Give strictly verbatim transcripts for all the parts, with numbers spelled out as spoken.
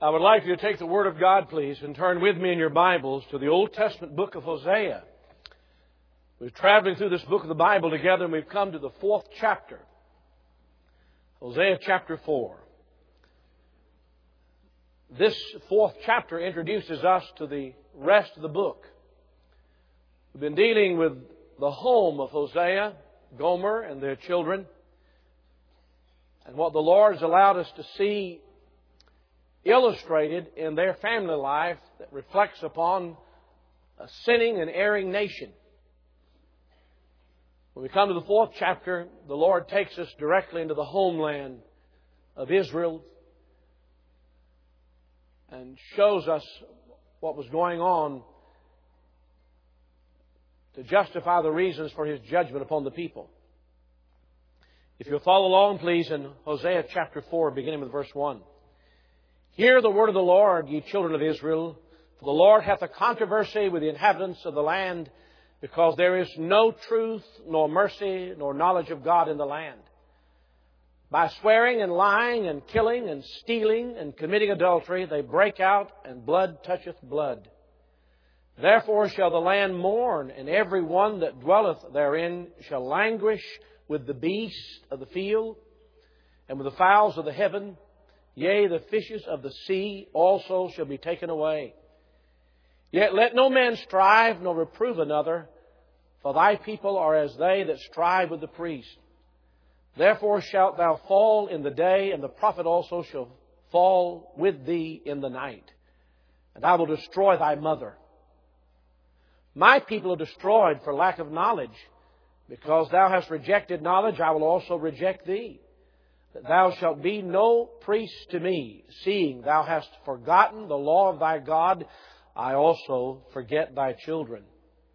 I would like you to take the Word of God, please, and turn with me in your Bibles to the Old Testament book of Hosea. We're traveling through this book of the Bible together, and we've come to the fourth chapter. Hosea chapter four. This fourth chapter introduces us to the rest of the book. We've been dealing with the home of Hosea, Gomer, and their children, and what the Lord has allowed us to see illustrated in their family life that reflects upon a sinning and erring nation. When we come to the fourth chapter, the Lord takes us directly into the homeland of Israel and shows us what was going on to justify the reasons for His judgment upon the people. If you'll follow along, please, in Hosea chapter four, beginning with verse one. Hear the word of the Lord, ye children of Israel, for the Lord hath a controversy with the inhabitants of the land, because there is no truth, nor mercy, nor knowledge of God in the land. By swearing and lying and killing and stealing and committing adultery, they break out, and blood toucheth blood. Therefore shall the land mourn, and every one that dwelleth therein shall languish with the beasts of the field, and with the fowls of the heaven. Yea, the fishes of the sea also shall be taken away. Yet let no man strive nor reprove another, for thy people are as they that strive with the priest. Therefore shalt thou fall in the day, and the prophet also shall fall with thee in the night. And I will destroy thy mother. My people are destroyed for lack of knowledge. Because thou hast rejected knowledge, I will also reject thee. That thou shalt be no priest to me, seeing thou hast forgotten the law of thy God, I also forget thy children.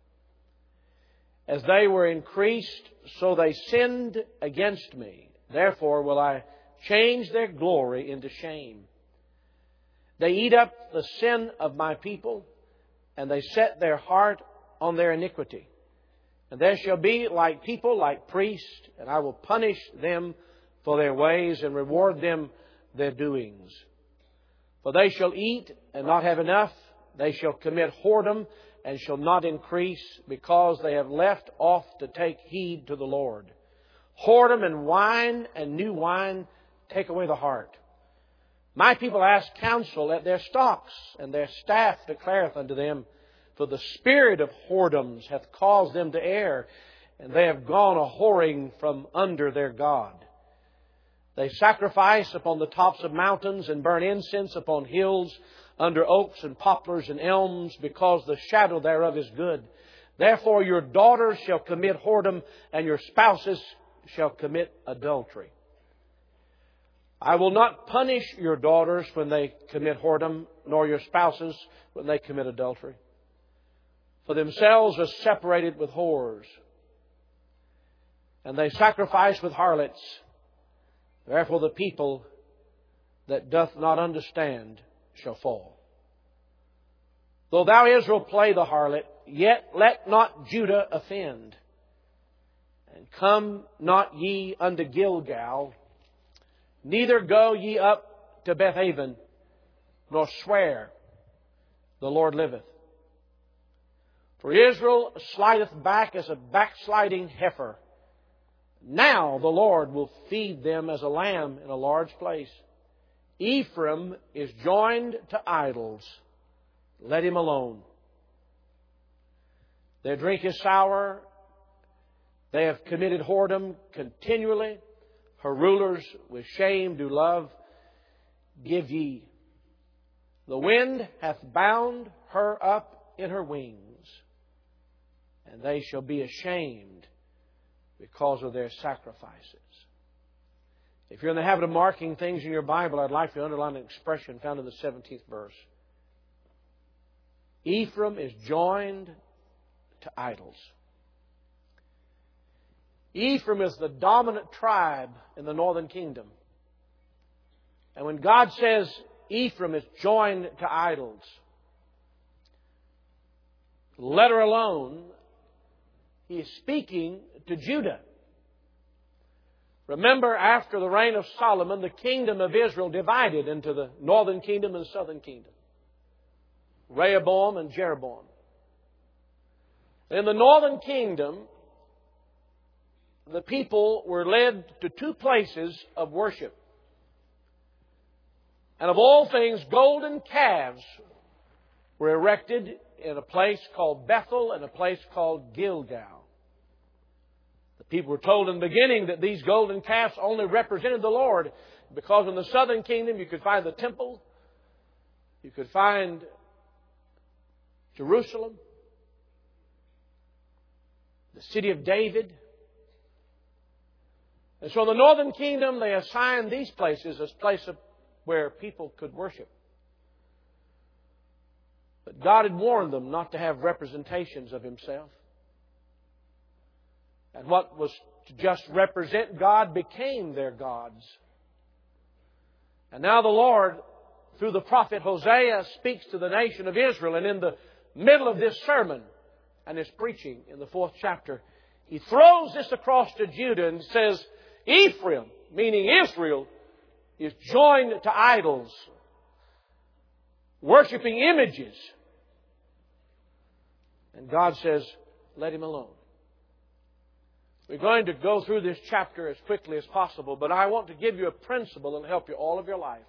As they were increased, so they sinned against me. Therefore will I change their glory into shame. They eat up the sin of my people, and they set their heart on their iniquity. And there shall be like people, like priests, and I will punish them for their ways, and reward them their doings. For they shall eat and not have enough. They shall commit whoredom and shall not increase, because they have left off to take heed to the Lord. Whoredom and wine and new wine take away the heart. My people ask counsel at their stocks, and their staff declareth unto them. For the spirit of whoredoms hath caused them to err, and they have gone a whoring from under their God. They sacrifice upon the tops of mountains, and burn incense upon hills, under oaks and poplars and elms, because the shadow thereof is good. Therefore your daughters shall commit whoredom, and your spouses shall commit adultery. I will not punish your daughters when they commit whoredom, nor your spouses when they commit adultery. For themselves are separated with whores, and they sacrifice with harlots. Therefore the people that doth not understand shall fall. Though thou, Israel, play the harlot, yet let not Judah offend. And come not ye unto Gilgal, neither go ye up to Bethaven, nor swear, the Lord liveth. For Israel slideth back as a backsliding heifer. Now the Lord will feed them as a lamb in a large place. Ephraim is joined to idols. Let him alone. Their drink is sour. They have committed whoredom continually. Her rulers with shame do love. Give ye. The wind hath bound her up in her wings, and they shall be ashamed because of their sacrifices. If you're in the habit of marking things in your Bible, I'd like to underline an expression found in the seventeenth verse. Ephraim is joined to idols. Ephraim is the dominant tribe in the northern kingdom. And when God says Ephraim is joined to idols, let her alone, He is speaking to Judah. Remember, after the reign of Solomon, the kingdom of Israel divided into the northern kingdom and the southern kingdom. Rehoboam and Jeroboam. In the northern kingdom, the people were led to two places of worship. And of all things, golden calves were erected in a place called Bethel and a place called Gilgal. The people were told in the beginning that these golden calves only represented the Lord, because in the southern kingdom you could find the temple, you could find Jerusalem, the city of David. And so in the northern kingdom they assigned these places as places where people could worship. But God had warned them not to have representations of Himself. And what was to just represent God became their gods. And now the Lord, through the prophet Hosea, speaks to the nation of Israel. And in the middle of this sermon and His preaching in the fourth chapter, He throws this across to Judah and says, Ephraim, meaning Israel, is joined to idols, worshiping images. And God says, let him alone. We're going to go through this chapter as quickly as possible, but I want to give you a principle that will help you all of your life.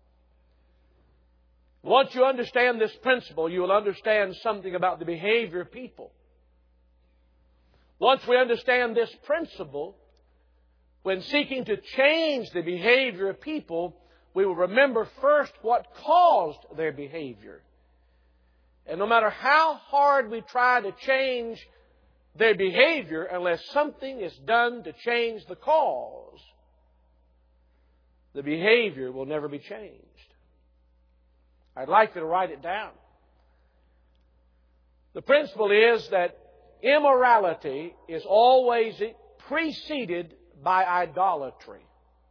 Once you understand this principle, you will understand something about the behavior of people. Once we understand this principle, when seeking to change the behavior of people, we will remember first what caused their behavior. And no matter how hard we try to change their behavior, unless something is done to change the cause, the behavior will never be changed. I'd like you to write it down. The principle is that immorality is always preceded by idolatry.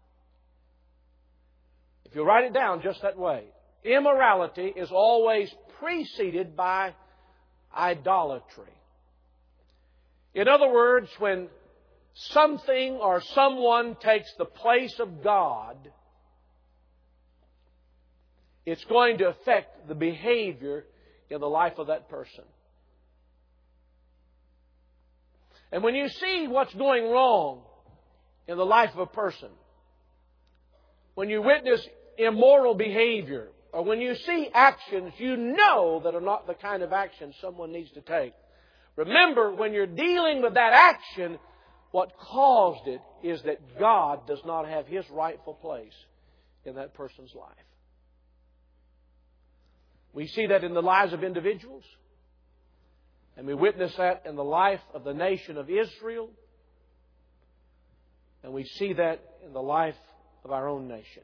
If you write it down just that way, immorality is always preceded by idolatry. In other words, when something or someone takes the place of God, it's going to affect the behavior in the life of that person. And when you see what's going wrong in the life of a person, when you witness immoral behavior, or when you see actions you know that are not the kind of action someone needs to take, remember, when you're dealing with that action, what caused it is that God does not have His rightful place in that person's life. We see that in the lives of individuals, and we witness that in the life of the nation of Israel, and we see that in the life of our own nation.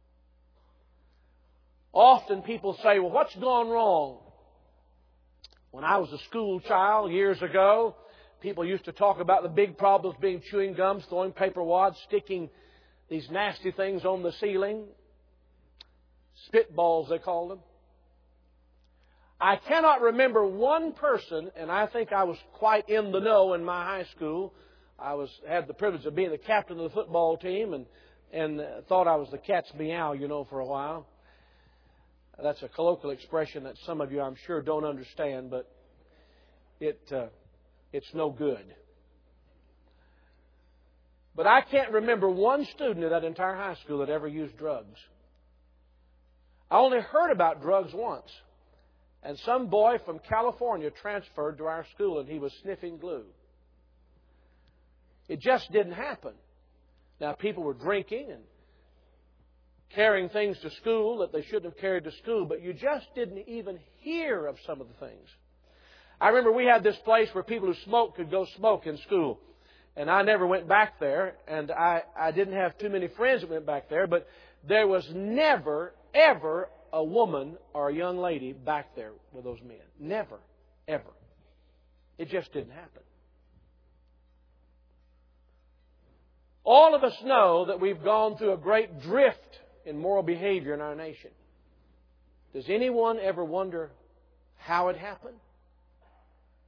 Often people say, well, what's gone wrong? When I was a school child years ago, people used to talk about the big problems being chewing gums, throwing paper wads, sticking these nasty things on the ceiling. Spitballs, they called them. I cannot remember one person, and I think I was quite in the know in my high school. I was had the privilege of being the captain of the football team and, and thought I was the cat's meow, you know, for a while. That's a colloquial expression that some of you, I'm sure, don't understand, but it uh, it's no good. But I can't remember one student in that entire high school that ever used drugs. I only heard about drugs once. And some boy from California transferred to our school and he was sniffing glue. It just didn't happen. Now, people were drinking and carrying things to school that they shouldn't have carried to school, but you just didn't even hear of some of the things. I remember we had this place where people who smoked could go smoke in school. And I never went back there, and I, I didn't have too many friends that went back there, but there was never, ever a woman or a young lady back there with those men. Never, ever. It just didn't happen. All of us know that we've gone through a great drift in moral behavior in our nation. Does anyone ever wonder how it happened?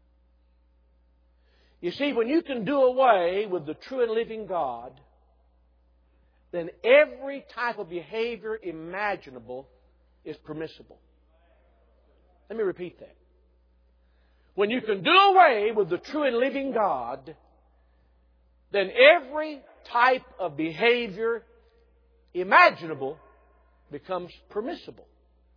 You see, when you can do away with the true and living God then every type of behavior imaginable is permissible. Let me repeat that. When you can do away with the true and living God, then every type of behavior imaginable becomes permissible.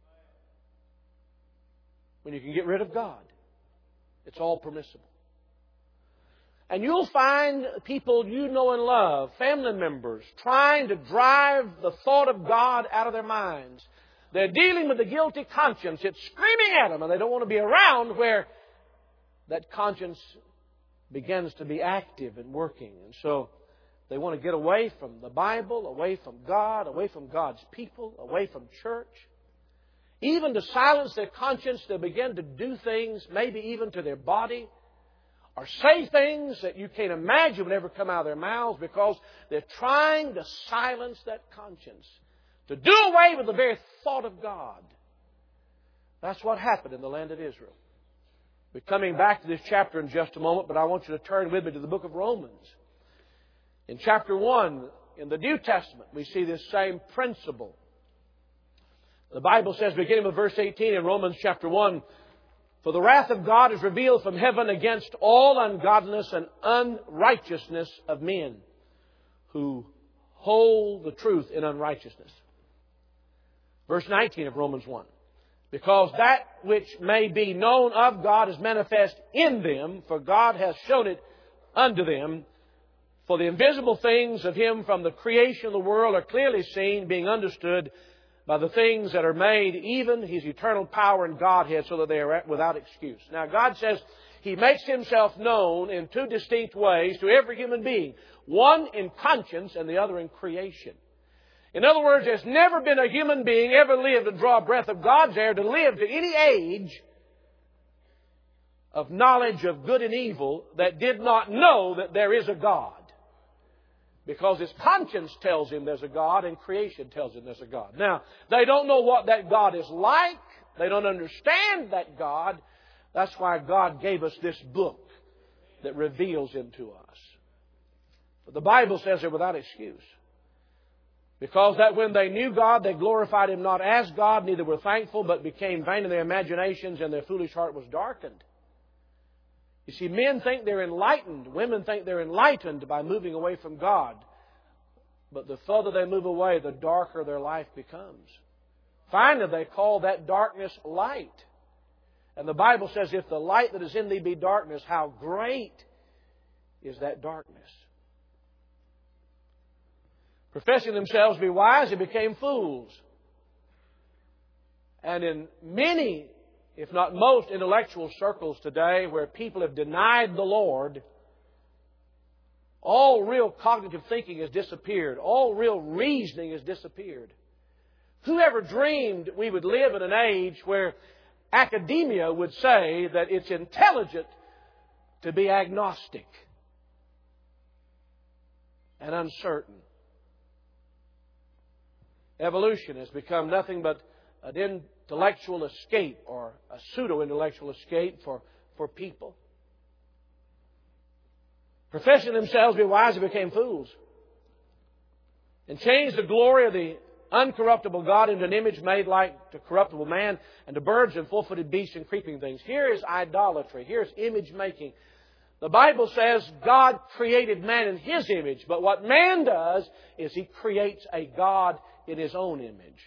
When you can get rid of God, it's all permissible. And you'll find people you know and love, family members, trying to drive the thought of God out of their minds. They're dealing with a guilty conscience. It's screaming at them, and they don't want to be around where that conscience begins to be active and working. And so they want to get away from the Bible, away from God, away from God's people, away from church. Even to silence their conscience, they begin to do things, maybe even to their body, or say things that you can't imagine would ever come out of their mouths because they're trying to silence that conscience, to do away with the very thought of God. That's what happened in the land of Israel. We're coming back to this chapter in just a moment, but I want you to turn with me to the book of Romans. In chapter one, in the New Testament, we see this same principle. The Bible says, beginning with verse eighteen in Romans chapter one, "For the wrath of God is revealed from heaven against all ungodliness and unrighteousness of men who hold the truth in unrighteousness." Verse nineteen of Romans one. "Because that which may be known of God is manifest in them, for God has shown it unto them. For the invisible things of Him from the creation of the world are clearly seen, being understood by the things that are made, even His eternal power and Godhead, so that they are without excuse." Now, God says He makes Himself known in two distinct ways to every human being. One in conscience and the other in creation. In other words, there's never been a human being ever lived to draw a breath of God's air, to live to any age of knowledge of good and evil, that did not know that there is a God. Because his conscience tells him there's a God and creation tells him there's a God. Now, they don't know what that God is like. They don't understand that God. That's why God gave us this book that reveals Him to us. But the Bible says they're without excuse. Because that when they knew God, they glorified Him not as God, neither were thankful, but became vain in their imaginations, and their foolish heart was darkened. You see, men think they're enlightened. Women think they're enlightened by moving away from God. But the further they move away, the darker their life becomes. Finally, they call that darkness light. And the Bible says, if the light that is in thee be darkness, how great is that darkness? Professing themselves to be wise, they became fools. And in many, if not most, intellectual circles today, where people have denied the Lord, all real cognitive thinking has disappeared. All real reasoning has disappeared. Who ever dreamed we would live in an age where academia would say that it's intelligent to be agnostic and uncertain? Evolution has become nothing but an intellectual escape, or a pseudo-intellectual escape for, for people. Professing themselves to be wise, they became fools, and changed the glory of the uncorruptible God into an image made like to corruptible man, and to birds and four-footed beasts and creeping things. Here is idolatry. Here's image making. The Bible says God created man in His image, but what man does is he creates a God in his own image.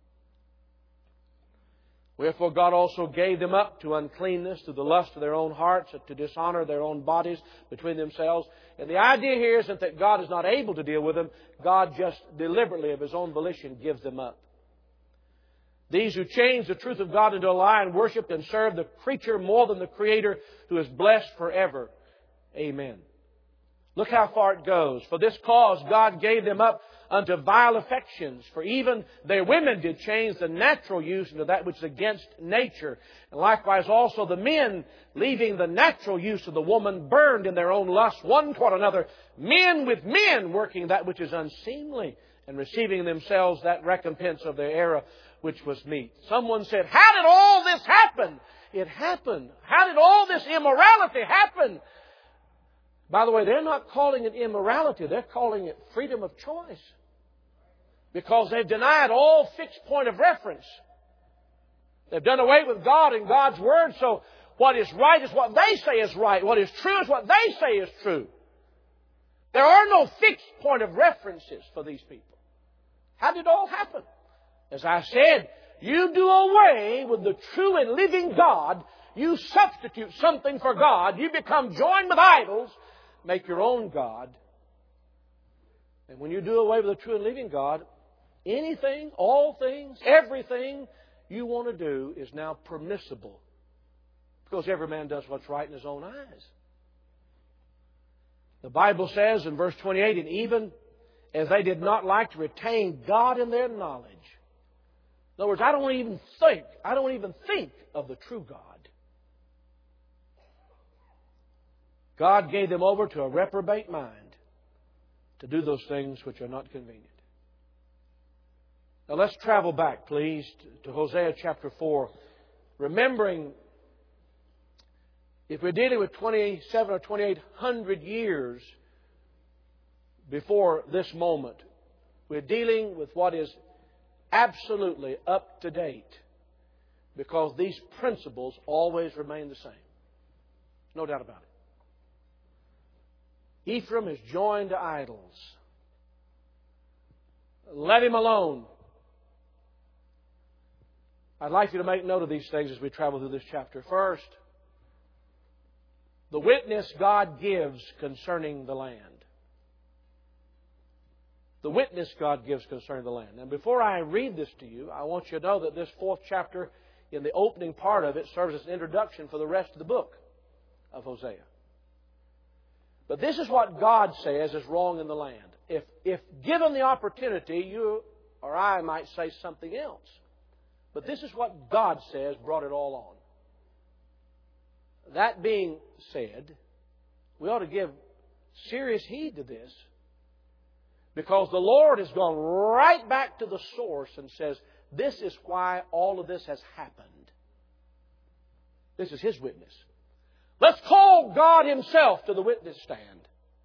Wherefore God also gave them up to uncleanness, to the lust of their own hearts, to dishonor their own bodies between themselves. And the idea here isn't that God is not able to deal with them. God just deliberately, of His own volition, gives them up. These who change the truth of God into a lie and worship and serve the creature more than the Creator, who is blessed forever. Amen. Look how far it goes. For this cause God gave them up unto vile affections. For even their women did change the natural use into that which is against nature. And likewise also the men, leaving the natural use of the woman, burned in their own lust one toward another, men with men, working that which is unseemly, and receiving themselves that recompense of their error which was meet. Someone said, how did all this happen? It happened. How did all this immorality happen? By the way, they're not calling it immorality. They're calling it freedom of choice. Because they've denied all fixed point of reference. They've done away with God and God's Word, so what is right is what they say is right. What is true is what they say is true. There are no fixed point of references for these people. How did it all happen? As I said, you do away with the true and living God. You substitute something for God. You become joined with idols. Make your own God. And when you do away with the true and living God, anything, all things, everything you want to do is now permissible. Because every man does what's right in his own eyes. The Bible says in verse twenty-eight, and even as they did not like to retain God in their knowledge. In other words, I don't even think, I don't even think of the true God. God gave them over to a reprobate mind to do those things which are not convenient. Now let's travel back, please, to Hosea chapter four. Remembering, if we're dealing with twenty-seven or twenty-eight hundred years before this moment, we're dealing with what is absolutely up to date. Because these principles always remain the same. No doubt about it. Ephraim is joined to idols. Let him alone. I'd like you to make note of these things as we travel through this chapter. First, the witness God gives concerning the land. The witness God gives concerning the land. And before I read this to you, I want you to know that this fourth chapter, in the opening part of it, serves as an introduction for the rest of the book of Hosea. But this is what God says is wrong in the land. If, if given the opportunity, you or I might say something else. But this is what God says brought it all on. That being said, we ought to give serious heed to this, because the Lord has gone right back to the source and says, this is why all of this has happened. This is His witness. Let's call God Himself to the witness stand.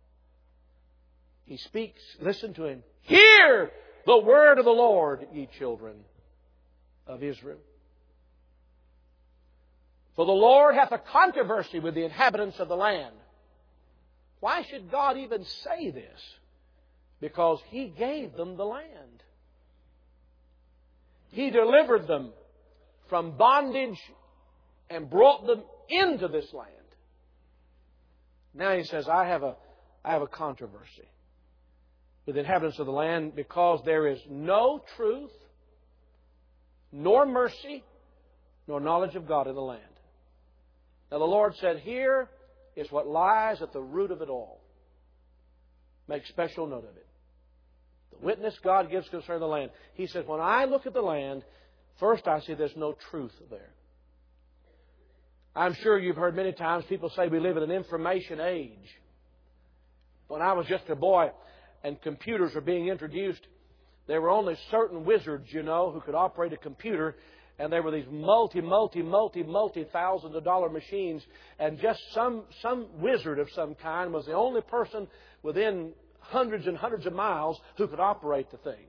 He speaks, listen to Him. Hear the word of the Lord, ye children of Israel. For the Lord hath a controversy with the inhabitants of the land. Why should God even say this? Because He gave them the land. He delivered them from bondage and brought them into this land. Now He says, I have a, I have a controversy with the inhabitants of the land, because there is no truth, nor mercy, nor knowledge of God in the land. Now the Lord said, here is what lies at the root of it all. Make special note of it. The witness God gives concerning the land. He says, when I look at the land, first I see there's no truth there. I'm sure you've heard many times people say we live in an information age. When I was just a boy and computers were being introduced, there were only certain wizards, you know, who could operate a computer. And there were these multi, multi, multi, multi thousands of dollar machines. And just some, some wizard of some kind was the only person within hundreds and hundreds of miles who could operate the thing.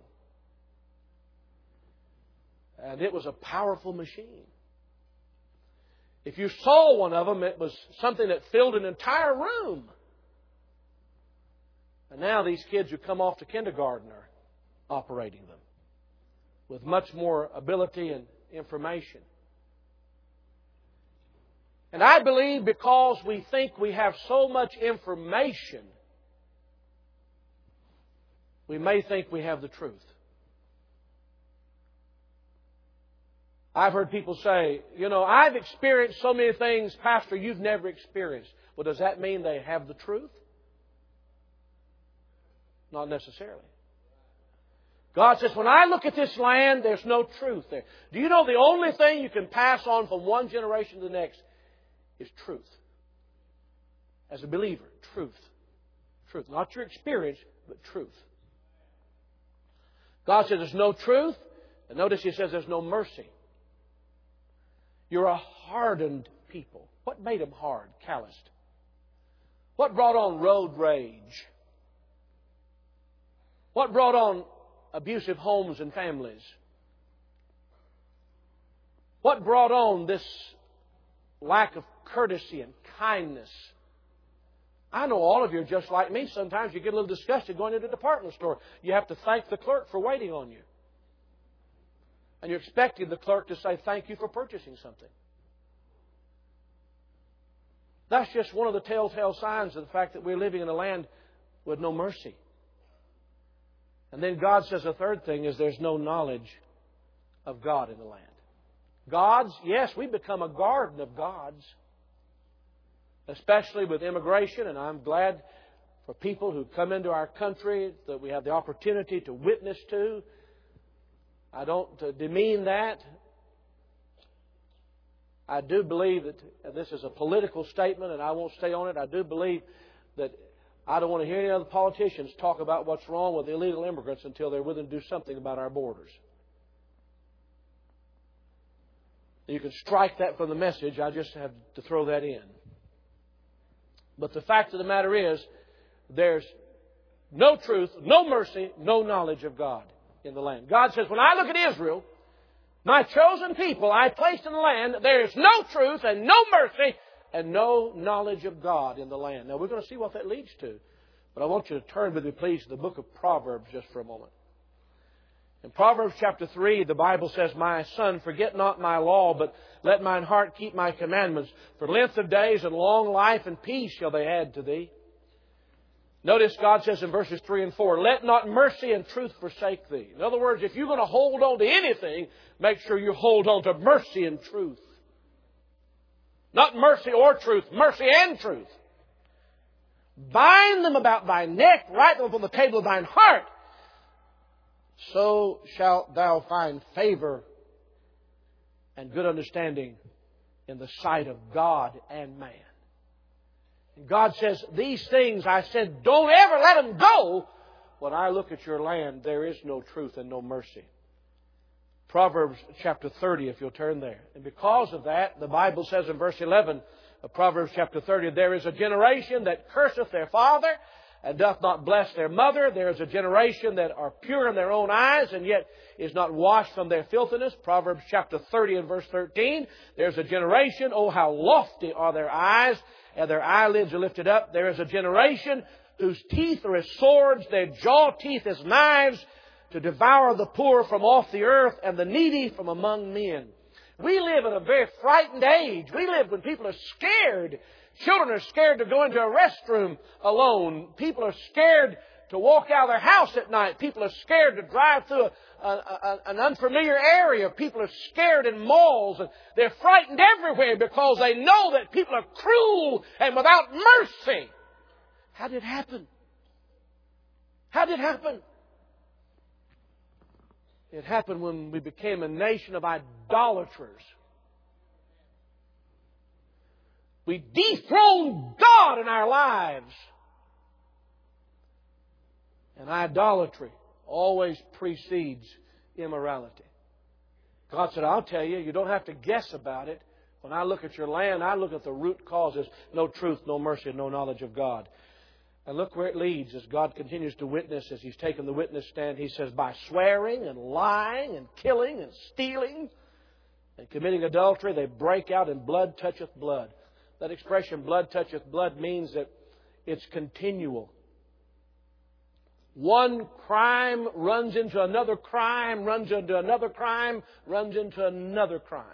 And it was a powerful machine. If you saw one of them, it was something that filled an entire room. And now these kids who come off to kindergarten are operating them with much more ability and information. And I believe because we think we have so much information, we may think we have the truth. I've heard people say, you know, I've experienced so many things, Pastor, you've never experienced. Well, does that mean they have the truth? Not necessarily. God says, when I look at this land, there's no truth there. Do you know the only thing you can pass on from one generation to the next is truth? As a believer, truth. Truth. Not your experience, but truth. God says there's no truth. And notice He says there's no mercy. You're a hardened people. What made them hard, calloused? What brought on road rage? What brought on abusive homes and families? What brought on this lack of courtesy and kindness? I know all of you are just like me. Sometimes you get a little disgusted going into the department store. You have to thank the clerk for waiting on you. And you're expecting the clerk to say thank you for purchasing something. That's just one of the telltale signs of the fact that we're living in a land with no mercy. And then God says a third thing is there's no knowledge of God in the land. Gods, yes, we've become a garden of gods. Especially with immigration, and I'm glad for people who come into our country that we have the opportunity to witness to. I don't uh, demean that. I do believe that, and this is a political statement, and I won't stay on it, I do believe that I don't want to hear any other politicians talk about what's wrong with illegal immigrants until they're willing to do something about our borders. You can strike that from the message. I just have to throw that in. But the fact of the matter is, there's no truth, no mercy, no knowledge of God in the land. God says, when I look at Israel, my chosen people I placed in the land, there is no truth and no mercy and no knowledge of God in the land. Now, we're going to see what that leads to. But I want you to turn with me, please, to the book of Proverbs just for a moment. In Proverbs chapter three, the Bible says, My son, forget not my law, but let mine heart keep my commandments. For length of days and long life and peace shall they add to thee. Notice God says in verses three and four, Let not mercy and truth forsake thee. In other words, if you're going to hold on to anything, make sure you hold on to mercy and truth. Not mercy or truth, mercy and truth. Bind them about thy neck, write them upon the table of thine heart. So shalt thou find favor and good understanding in the sight of God and man. And God says, these things I said, don't ever let them go. When I look at your land, there is no truth and no mercy. Proverbs chapter thirty, if you'll turn there. And because of that, the Bible says in verse eleven of Proverbs chapter thirty, There is a generation that curseth their father, and doth not bless their mother. There is a generation that are pure in their own eyes, and yet is not washed from their filthiness. Proverbs chapter thirty and verse thirteen. There's a generation, oh how lofty are their eyes, and their eyelids are lifted up. There is a generation whose teeth are as swords, their jaw teeth as knives, to devour the poor from off the earth and the needy from among men. We live in a very frightened age. We live when people are scared. Children are scared to go into a restroom alone. People are scared to walk out of their house at night. People are scared to drive through a, a, a, an unfamiliar area. People are scared in malls. And they're frightened everywhere because they know that people are cruel and without mercy. How did it happen? How did it happen? It happened when we became a nation of idolaters. We dethroned God in our lives. And idolatry always precedes immorality. God said, I'll tell you, you don't have to guess about it. When I look at your land, I look at the root causes. No truth, no mercy, no knowledge of God. And look where it leads as God continues to witness, as He's taken the witness stand. He says, by swearing and lying and killing and stealing and committing adultery, they break out and blood toucheth blood. That expression, blood toucheth blood, means that it's continual. One crime runs into another crime, runs into another crime, runs into another crime.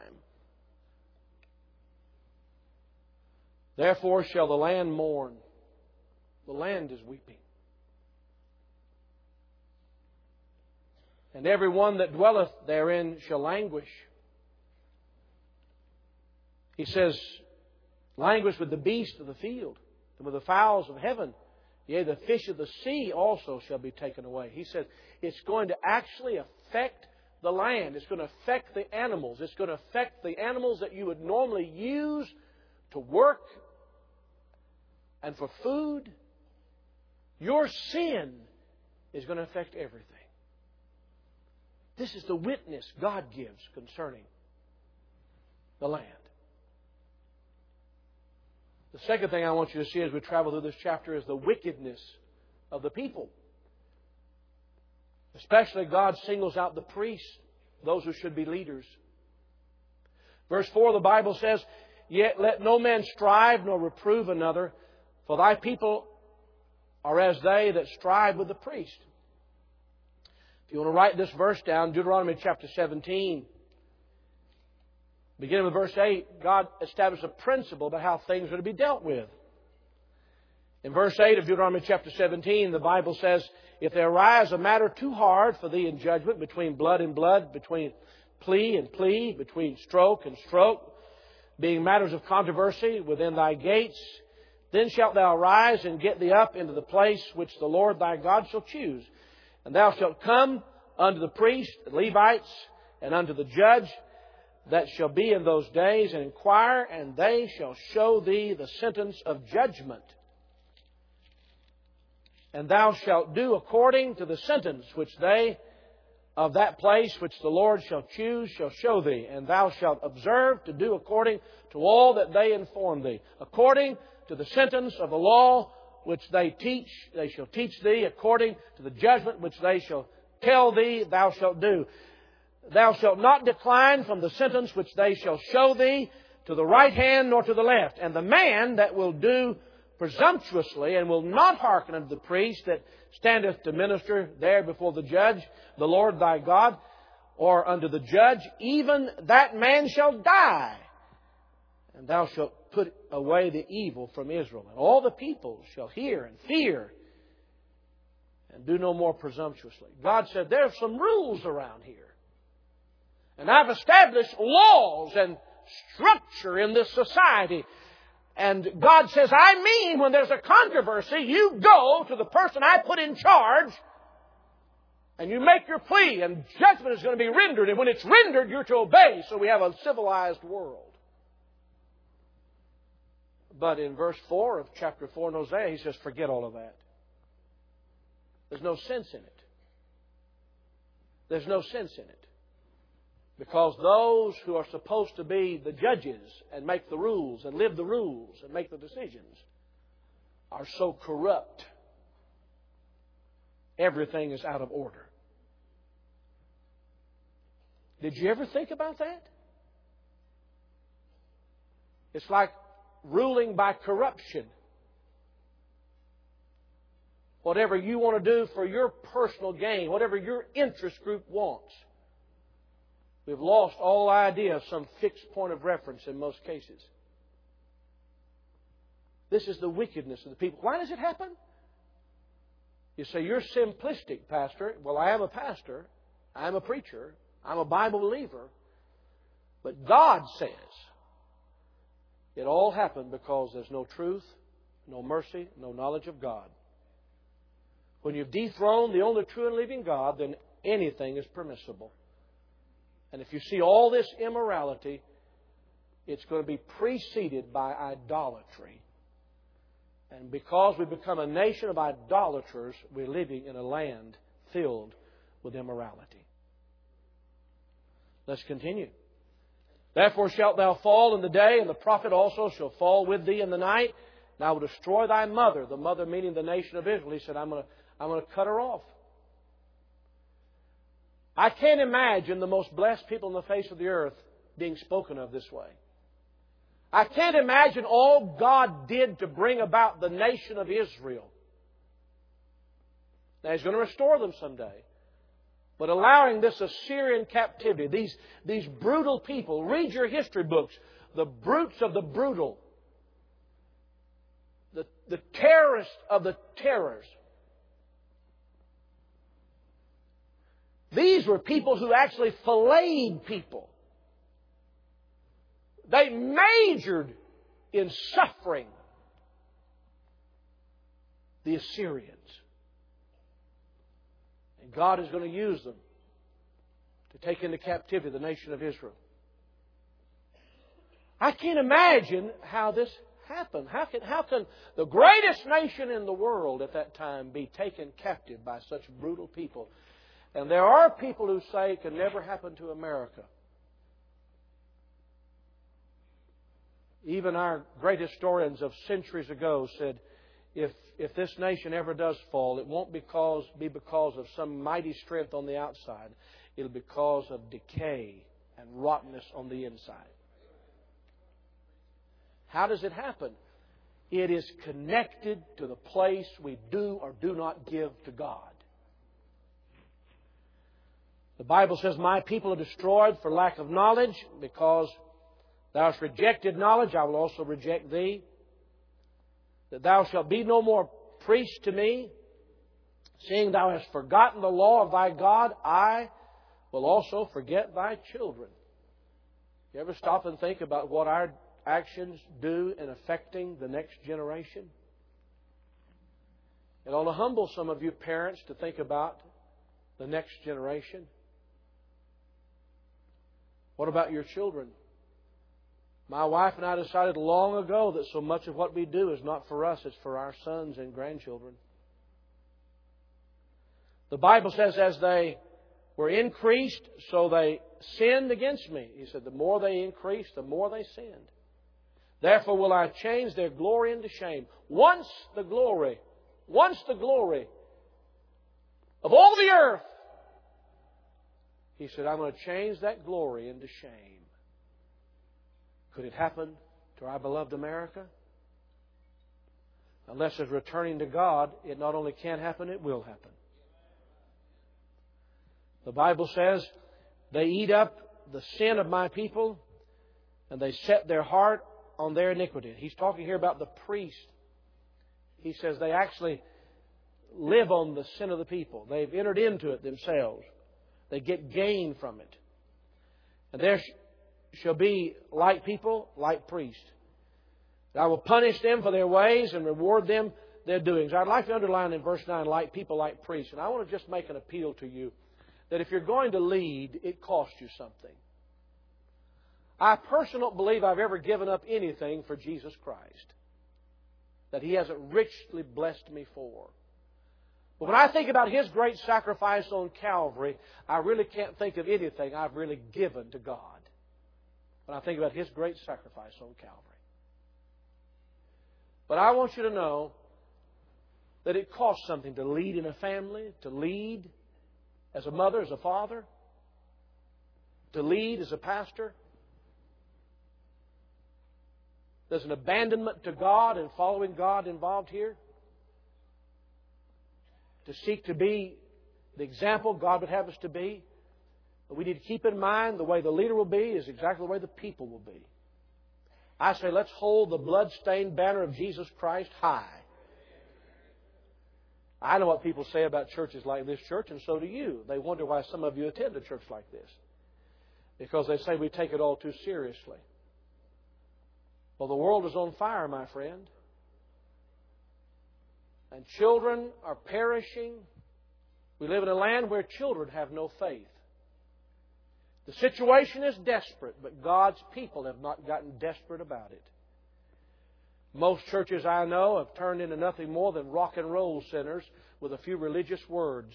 Therefore shall the land mourn. The land is weeping. And every one that dwelleth therein shall languish. He says, languish with the beasts of the field, and with the fowls of heaven. Yea, the fish of the sea also shall be taken away. He said, it's going to actually affect the land. It's going to affect the animals. It's going to affect the animals that you would normally use to work and for food. Your sin is going to affect everything. This is the witness God gives concerning the land. The second thing I want you to see as we travel through this chapter is the wickedness of the people. Especially God singles out the priests, those who should be leaders. Verse four, the Bible says, "Yet let no man strive nor reprove another, for thy people are as they that strive with the priest." If you want to write this verse down, Deuteronomy chapter seventeen, beginning with verse eight, God established a principle about how things are to be dealt with. In verse eight of Deuteronomy chapter seventeen, the Bible says, "If there arise a matter too hard for thee in judgment, between blood and blood, between plea and plea, between stroke and stroke, being matters of controversy within thy gates, then shalt thou arise and get thee up into the place which the Lord thy God shall choose. And thou shalt come unto the priests, the Levites, and unto the judge that shall be in those days, and inquire, and they shall show thee the sentence of judgment. And thou shalt do according to the sentence which they of that place which the Lord shall choose shall show thee. And thou shalt observe to do according to all that they inform thee. According to the sentence of the law which they teach, they shall teach thee. According to the judgment which they shall tell thee, thou shalt do. Thou shalt not decline from the sentence which they shall show thee to the right hand nor to the left. And the man that will do presumptuously and will not hearken unto the priest that standeth to minister there before the judge, the Lord thy God, or unto the judge, even that man shall die. And thou shalt put away the evil from Israel. And all the people shall hear and fear and do no more presumptuously." God said, there's some rules around here. And I've established laws and structure in this society. And God says, I mean, when there's a controversy, you go to the person I put in charge and you make your plea, and judgment is going to be rendered. And when it's rendered, you're to obey. So we have a civilized world. But in verse four of chapter four in Hosea, he says, forget all of that. There's no sense in it. There's no sense in it. Because those who are supposed to be the judges and make the rules and live the rules and make the decisions are so corrupt, everything is out of order. Did you ever think about that? It's like ruling by corruption. Whatever you want to do for your personal gain, whatever your interest group wants. We've lost all idea of some fixed point of reference in most cases. This is the wickedness of the people. Why does it happen? You say, you're simplistic, Pastor. Well, I am a pastor. I'm a preacher. I'm a Bible believer. But God says it all happened because there's no truth, no mercy, no knowledge of God. When you've dethroned the only true and living God, then anything is permissible. And if you see all this immorality, it's going to be preceded by idolatry. And because we become a nation of idolaters, we're living in a land filled with immorality. Let's continue. Therefore shalt thou fall in the day, and the prophet also shall fall with thee in the night. And I will destroy thy mother, the mother meaning the nation of Israel. He said, I'm going to, I'm going to cut her off. I can't imagine the most blessed people on the face of the earth being spoken of this way. I can't imagine all God did to bring about the nation of Israel. Now, He's going to restore them someday. But allowing this Assyrian captivity, these, these brutal people, read your history books, the brutes of the brutal, the, the terrorists of the terrors. These were people who actually filleted people. They majored in suffering the Assyrians. And God is going to use them to take into captivity the nation of Israel. I can't imagine how this happened. How can, how can the greatest nation in the world at that time be taken captive by such brutal people? And there are people who say it can never happen to America. Even our great historians of centuries ago said, if if this nation ever does fall, it won't because, be because of some mighty strength on the outside. It'll be because of decay and rottenness on the inside. How does it happen? It is connected to the place we do or do not give to God. The Bible says, my people are destroyed for lack of knowledge. Because thou hast rejected knowledge, I will also reject thee. That thou shalt be no more priest to me, seeing thou hast forgotten the law of thy God, I will also forget thy children. You ever stop and think about what our actions do in affecting the next generation? It ought to humble some of you parents to think about the next generation. What about your children? My wife and I decided long ago that so much of what we do is not for us, it's for our sons and grandchildren. The Bible says, as they were increased, so they sinned against me. He said, the more they increased, the more they sinned. Therefore will I change their glory into shame. Once the glory, once the glory of all the earth, He said, I'm going to change that glory into shame. Could it happen to our beloved America? Unless it's returning to God, it not only can happen, it will happen. The Bible says, they eat up the sin of my people, and they set their heart on their iniquity. He's talking here about the priest. He says they actually live on the sin of the people. They've entered into it themselves. They get gain from it. And there shall be like people, like priests. I will punish them for their ways and reward them their doings. I'd like to underline in verse nine, like people, like priests. And I want to just make an appeal to you that if you're going to lead, it costs you something. I personally don't believe I've ever given up anything for Jesus Christ that He hasn't richly blessed me for. But when I think about His great sacrifice on Calvary, I really can't think of anything I've really given to God when I think about His great sacrifice on Calvary. But I want you to know that it costs something to lead in a family, to lead as a mother, as a father, to lead as a pastor. There's an abandonment to God and following God involved here. To seek to be the example God would have us to be. But we need to keep in mind the way the leader will be is exactly the way the people will be. I say let's hold the blood-stained banner of Jesus Christ high. I know what people say about churches like this church, and so do you. They wonder why some of you attend a church like this. Because they say we take it all too seriously. Well, the world is on fire, my friend. And children are perishing. We live in a land where children have no faith. The situation is desperate, but God's people have not gotten desperate about it. Most churches I know have turned into nothing more than rock and roll centers with a few religious words.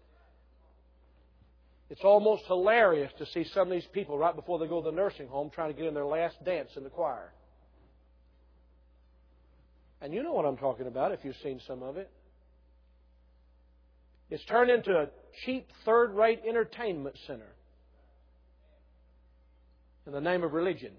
It's almost hilarious to see some of these people right before they go to the nursing home trying to get in their last dance in the choir. And you know what I'm talking about if you've seen some of it. It's turned into a cheap, third-rate entertainment center in the name of religion.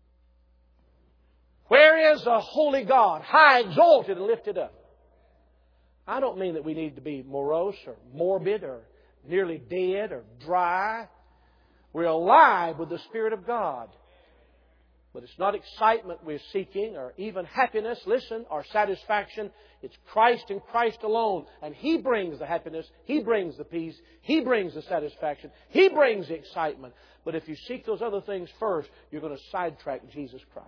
Where is the holy God, high exalted and lifted up? I don't mean that we need to be morose or morbid or nearly dead or dry. We're alive with the Spirit of God. But it's not excitement we're seeking or even happiness, listen, or satisfaction. It's Christ and Christ alone. And He brings the happiness. He brings the peace. He brings the satisfaction. He brings the excitement. But if you seek those other things first, you're going to sidetrack Jesus Christ.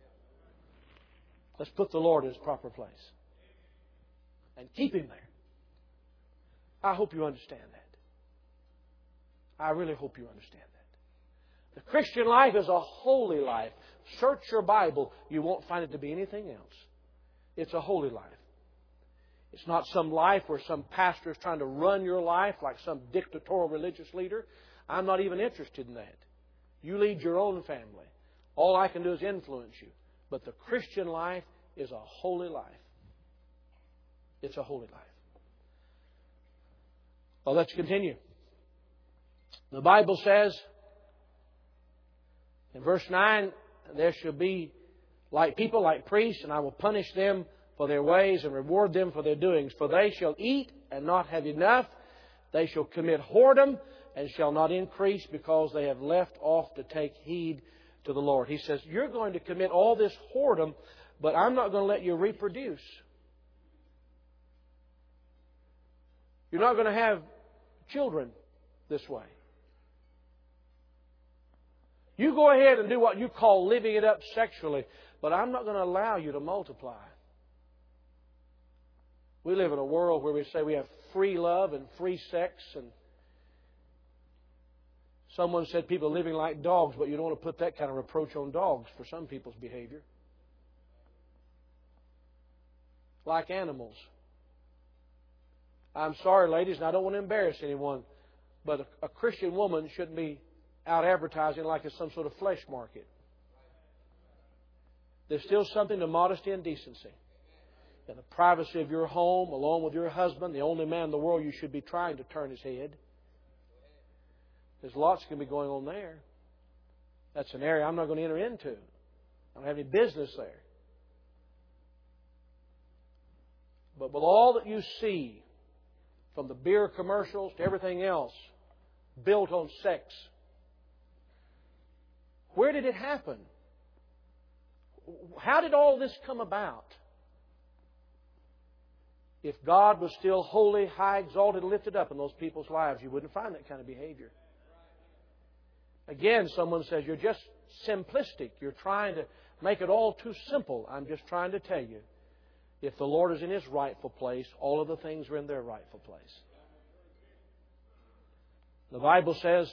Let's put the Lord in His proper place. And keep Him there. I hope you understand that. I really hope you understand that. The Christian life is a holy life. Search your Bible. You won't find it to be anything else. It's a holy life. It's not some life where some pastor is trying to run your life like some dictatorial religious leader. I'm not even interested in that. You lead your own family. All I can do is influence you. But the Christian life is a holy life. It's a holy life. Well, let's continue. The Bible says in verse nine, there shall be like people, like priests, and I will punish them for their ways and reward them for their doings. For they shall eat and not have enough. They shall commit whoredom and shall not increase, because they have left off to take heed to the Lord. He says, you're going to commit all this whoredom, but I'm not going to let you reproduce. You're not going to have children this way. You go ahead and do what you call living it up sexually, but I'm not going to allow you to multiply. We live in a world where we say we have free love and free sex, and someone said people are living like dogs, but you don't want to put that kind of reproach on dogs for some people's behavior. Like animals. I'm sorry, ladies, and I don't want to embarrass anyone, but a, a Christian woman shouldn't be out advertising like it's some sort of flesh market. There's still something to modesty and decency. In the privacy of your home, along with your husband, the only man in the world you should be trying to turn his head. There's lots going to be going on there. That's an area I'm not going to enter into. I don't have any business there. But with all that you see, from the beer commercials to everything else, built on sex, where did it happen? How did all this come about? If God was still holy, high, exalted, and lifted up in those people's lives, you wouldn't find that kind of behavior. Again, someone says, you're just simplistic. You're trying to make it all too simple. I'm just trying to tell you, if the Lord is in His rightful place, all of the things are in their rightful place. The Bible says,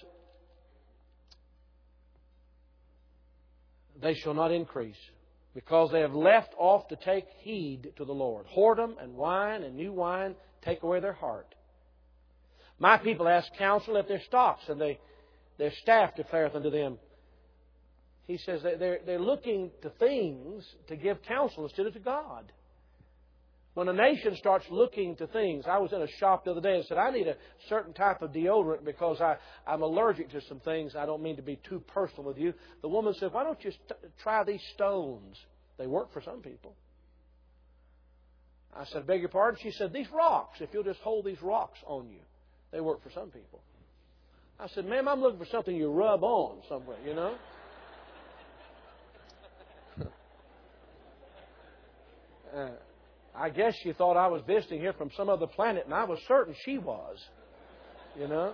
they shall not increase, because they have left off to take heed to the Lord. Whoredom and wine and new wine take away their heart. My people ask counsel at their stocks, and they, their staff declareth unto them. He says that they're, they're looking to things to give counsel instead of to God. When a nation starts looking to things, I was in a shop the other day and said, I need a certain type of deodorant because I, I'm allergic to some things. I don't mean to be too personal with you. The woman said, why don't you st- try these stones? They work for some people. I said, beg your pardon? She said, these rocks, if you'll just hold these rocks on you, they work for some people. I said, ma'am, I'm looking for something you rub on somewhere, you know. uh, I guess she thought I was visiting here from some other planet, and I was certain she was. You know?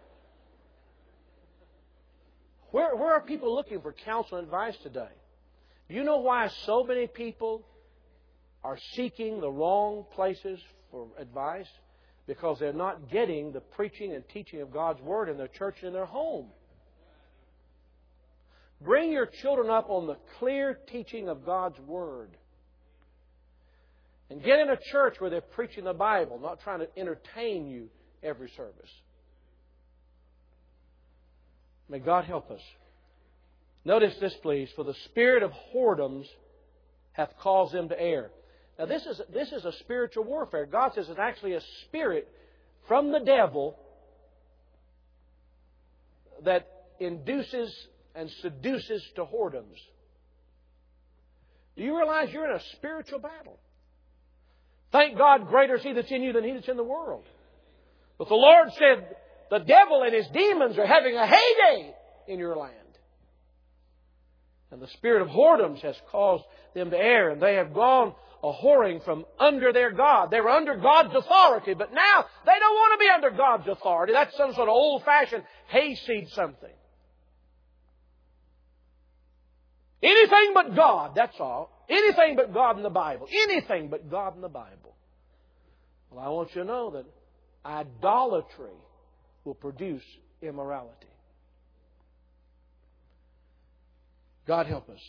Where, where are people looking for counsel and advice today? Do you know why so many people are seeking the wrong places for advice? Because they're not getting the preaching and teaching of God's Word in their church and in their home. Bring your children up on the clear teaching of God's Word. And get in a church where they're preaching the Bible, not trying to entertain you every service. May God help us. Notice this, please. For the spirit of whoredoms hath caused them to err. Now, this is, this is a spiritual warfare. God says it's actually a spirit from the devil that induces and seduces to whoredoms. Do you realize you're in a spiritual battle? Thank God, greater is He that's in you than he that's in the world. But the Lord said, the devil and his demons are having a heyday in your land. And the spirit of whoredoms has caused them to err, and they have gone a whoring from under their God. They were under God's authority, but now they don't want to be under God's authority. That's some sort of old-fashioned hayseed something. Anything but God, that's all. Anything but God in the Bible. Anything but God in the Bible. Well, I want you to know that idolatry will produce immorality. God help us.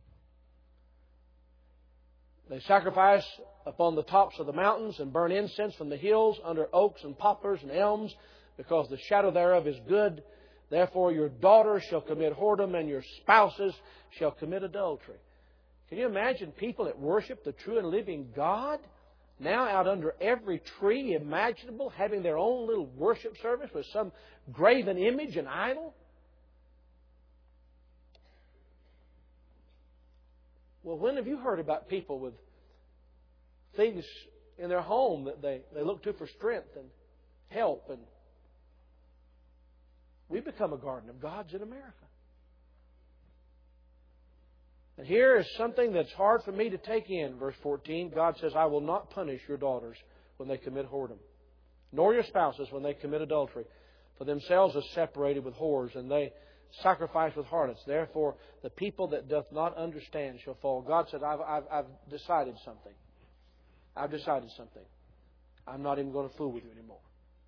They sacrifice upon the tops of the mountains and burn incense from the hills under oaks and poplars and elms, because the shadow thereof is good. Therefore your daughters shall commit whoredom, and your spouses shall commit adultery. Can you imagine people that worship the true and living God now out under every tree imaginable, having their own little worship service with some graven image and idol? Well, when have you heard about people with things in their home that they, they look to for strength and help? And we've become a garden of gods in America. And here is something that's hard for me to take in. Verse fourteen, God says, I will not punish your daughters when they commit whoredom, nor your spouses when they commit adultery. For themselves are separated with whores, and they sacrifice with harlots. Therefore, the people that doth not understand shall fall. God said, I've, I've, I've decided something. I've decided something. I'm not even going to fool with you anymore.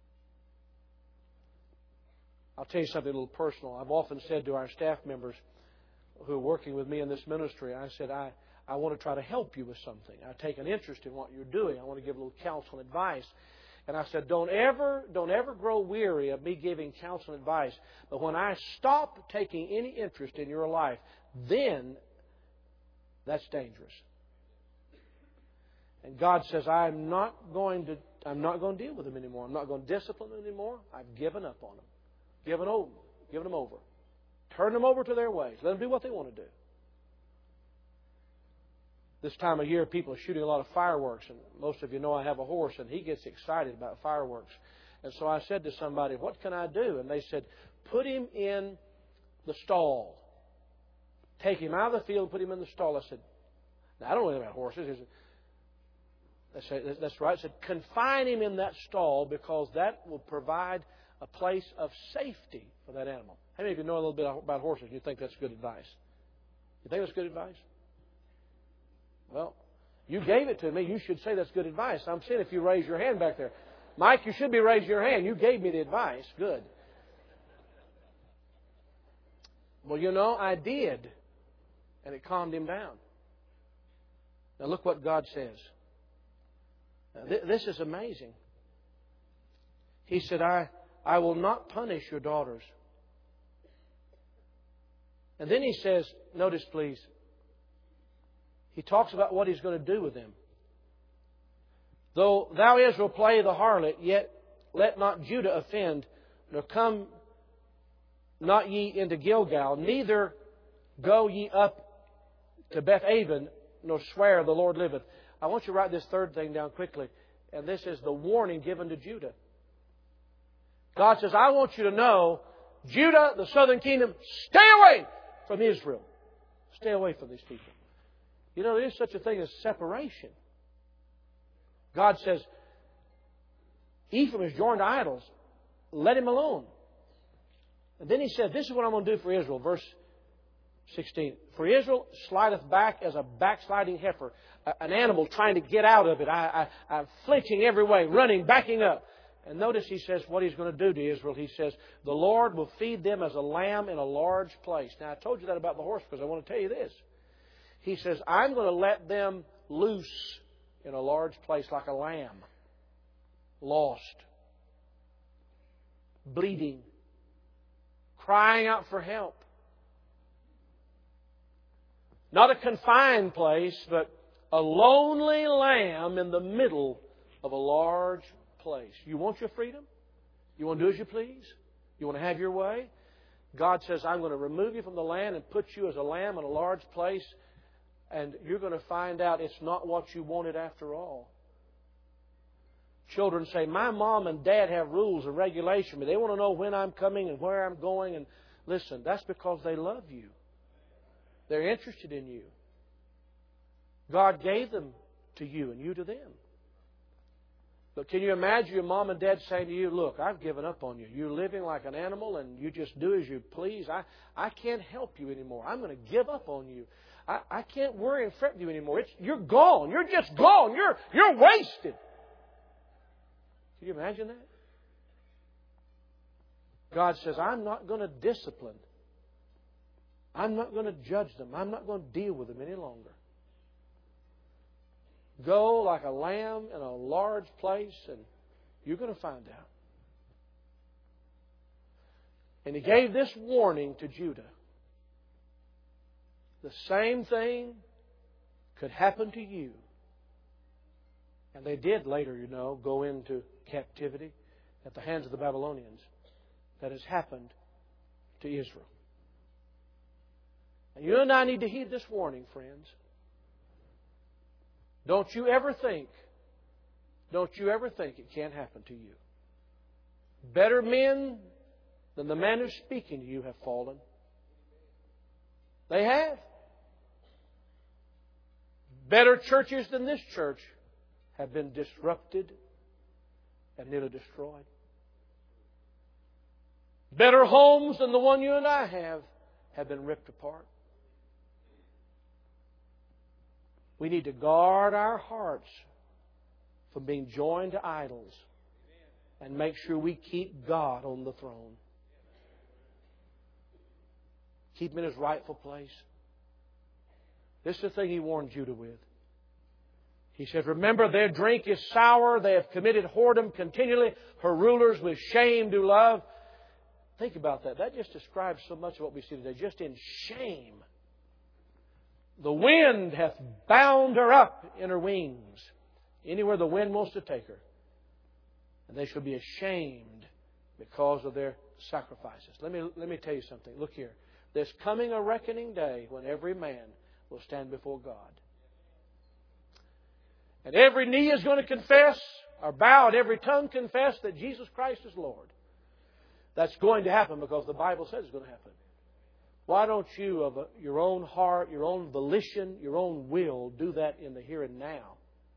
I'll tell you something a little personal. I've often said to our staff members who are working with me in this ministry, I said, I, I want to try to help you with something. I take an interest in what you're doing. I want to give a little counsel and advice. And I said, don't ever, don't ever grow weary of me giving counsel and advice. But when I stop taking any interest in your life, then that's dangerous. And God says, I'm not going to, I'm not going to deal with them anymore. I'm not going to discipline them anymore. I've given up on them. Given over. Given them over. Turn them over to their ways. Let them do what they want to do. This time of year, people are shooting a lot of fireworks. And most of you know I have a horse, and he gets excited about fireworks. And so I said to somebody, what can I do? And they said, put him in the stall. Take him out of the field and put him in the stall. I said, now, I don't know anything about horses. They said, that's right. I said, confine him in that stall because that will provide a place of safety for that animal. How many of you know a little bit about horses and you think that's good advice? You think that's good advice? Well, you gave it to me. You should say that's good advice. I'm saying if you raise your hand back there. Mike, you should be raising your hand. You gave me the advice. Good. Well, you know, I did. And it calmed him down. Now look what God says. Now, th- this is amazing. He said, I, I will not punish your daughters. And then he says, notice please, he talks about what he's going to do with them. Though thou, Israel, play the harlot, yet let not Judah offend, nor come not ye into Gilgal, neither go ye up to Beth-aven, nor swear the Lord liveth. I want you to write this third thing down quickly. And this is the warning given to Judah. God says, I want you to know, Judah, the southern kingdom, stay away from Israel. Stay away from these people. You know, there is such a thing as separation. God says, Ephraim is joined to idols. Let him alone. And then he said, this is what I'm going to do for Israel. Verse sixteen. For Israel slideth back as a backsliding heifer, an animal trying to get out of it. I, I, I'm flinching every way, running, backing up. And notice he says what he's going to do to Israel. He says, the Lord will feed them as a lamb in a large place. Now, I told you that about the horse because I want to tell you this. He says, I'm going to let them loose in a large place like a lamb. Lost. Bleeding. Crying out for help. Not a confined place, but a lonely lamb in the middle of a large place. You want your freedom? You want to do as you please? You want to have your way? God says, I'm going to remove you from the land and put you as a lamb in a large place. And you're going to find out it's not what you wanted after all. Children say, my mom and dad have rules and regulations, but they want to know when I'm coming and where I'm going. And listen, that's because they love you. They're interested in you. God gave them to you and you to them. But can you imagine your mom and dad saying to you, look, I've given up on you. You're living like an animal and you just do as you please. I, I can't help you anymore. I'm going to give up on you. I, I can't worry and fret you anymore. It's, you're gone. You're just gone. You're, you're wasted. Can you imagine that? God says, I'm not going to discipline. I'm not going to judge them. I'm not going to deal with them any longer. Go like a lamb in a large place and you're going to find out. And He gave this warning to Judah. The same thing could happen to you And they did later, you know, go into captivity at the hands of the Babylonians. That has happened to Israel. And you and I need to heed this warning, friends. Don't you ever think, don't you ever think it can't happen to you. Better men than the man who's speaking to you have fallen. They have. Better churches than this church have been disrupted and nearly destroyed. Better homes than the one you and I have have been ripped apart. We need to guard our hearts from being joined to idols and make sure we keep God on the throne. Keep Him in His rightful place. This is the thing He warned Judah with. He said, remember, their drink is sour. They have committed whoredom continually. Her rulers with shame do love. Think about that. That just describes so much of what we see today. Just in shame. The wind hath bound her up in her wings, anywhere the wind wants to take her. And they shall be ashamed because of their sacrifices. Let me, let me tell you something. Look here. There's coming a reckoning day when every man will stand before God. And every knee is going to confess, or bow, and every tongue confess that Jesus Christ is Lord. That's going to happen because the Bible says it's going to happen. Why don't you, of your own heart, your own volition, your own will, do that in the here and now?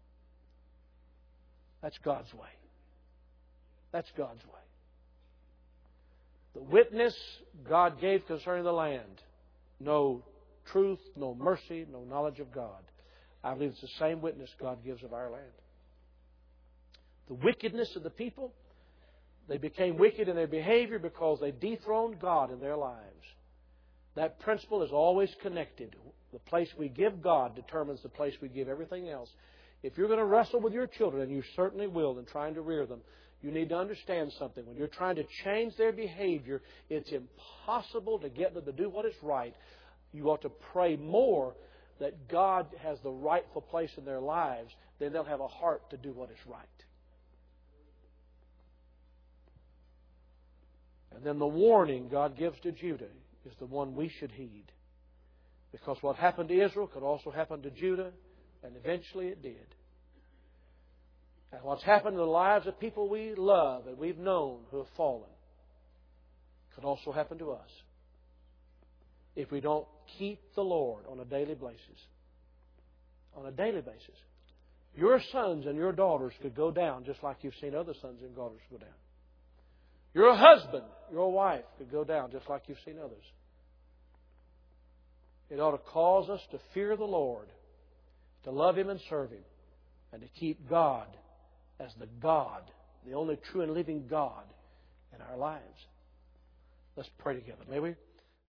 That's God's way. That's God's way. The witness God gave concerning the land. No truth, no mercy, no knowledge of God. I believe it's the same witness God gives of our land. The wickedness of the people. They became wicked in their behavior because they dethroned God in their lives. That principle is always connected. The place we give God determines the place we give everything else. If you're going to wrestle with your children, and you certainly will in trying to rear them, you need to understand something. When you're trying to change their behavior, it's impossible to get them to do what is right. You ought to pray more that God has the rightful place in their lives, then they'll have a heart to do what is right. And then the warning God gives to Judah is the one we should heed. Because what happened to Israel could also happen to Judah, and eventually it did. And what's happened in the lives of people we love and we've known who have fallen could also happen to us if we don't keep the Lord on a daily basis. On a daily basis. Your sons and your daughters could go down just like you've seen other sons and daughters go down. Your husband, your wife could go down just like you've seen others. It ought to cause us to fear the Lord, to love Him and serve Him, and to keep God as the God, the only true and living God in our lives. Let's pray together, may we?